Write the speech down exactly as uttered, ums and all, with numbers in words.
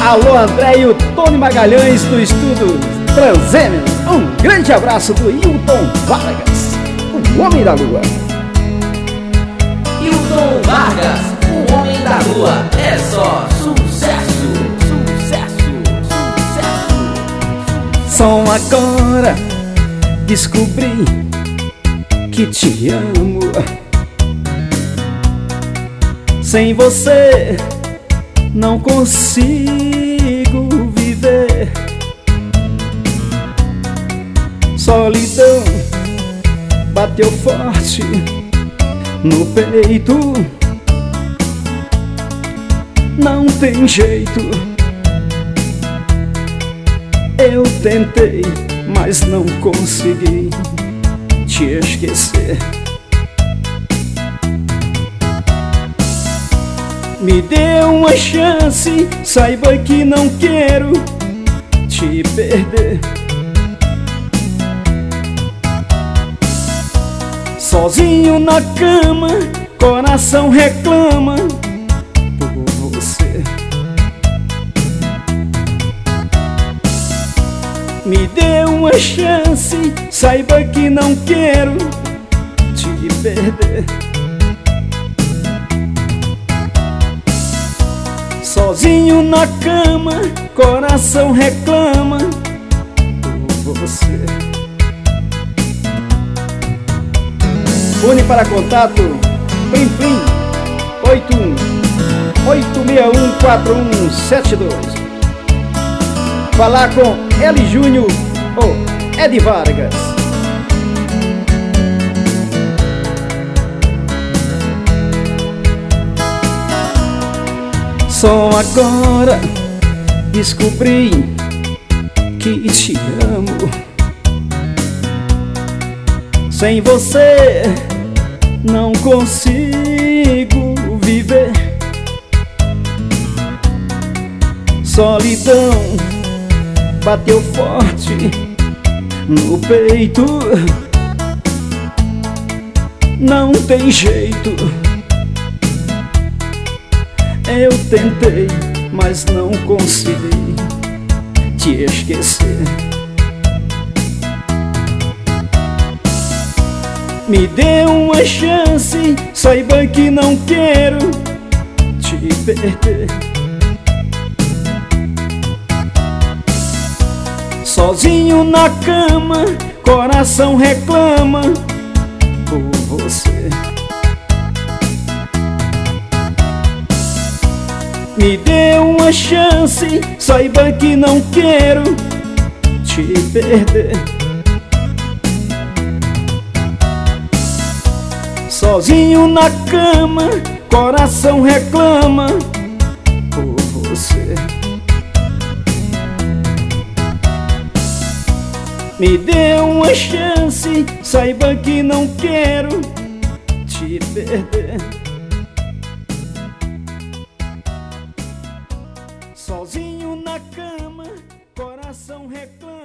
Alô André e o Tony Magalhães do Estúdio Transêmio. Um grande abraço do Hilton Vargas, o Homem da Lua. Hilton Vargas, o Homem da Lua. É só sucesso, sucesso, sucesso. Só agora descobri que te amo. Sem você não consigo viver. Solidão bateu forte no peito. Não tem jeito. Eu tentei, mas não consegui te esquecer. Me dê uma chance, saiba que não quero te perder. Sozinho na cama, coração reclama por você. Me dê uma chance, saiba que não quero te perder. Sozinho na cama, coração reclama por você. Fone para contato Plim Plim oito um oito seis um quatro um sete dois. Falar com L Júnior ou Ed Vargas. Só agora descobri que te amo. Sem você não consigo viver. Solidão bateu forte no peito. Não tem jeito. Eu tentei, mas não consegui te esquecer. Me dê uma chance, saiba que não quero te perder. Sozinho na cama, coração reclama por você. Me dê uma chance, saiba que não quero te perder. Sozinho na cama, coração reclama por você. Me dê uma chance, saiba que não quero te perder. Sozinho na cama, coração reclama.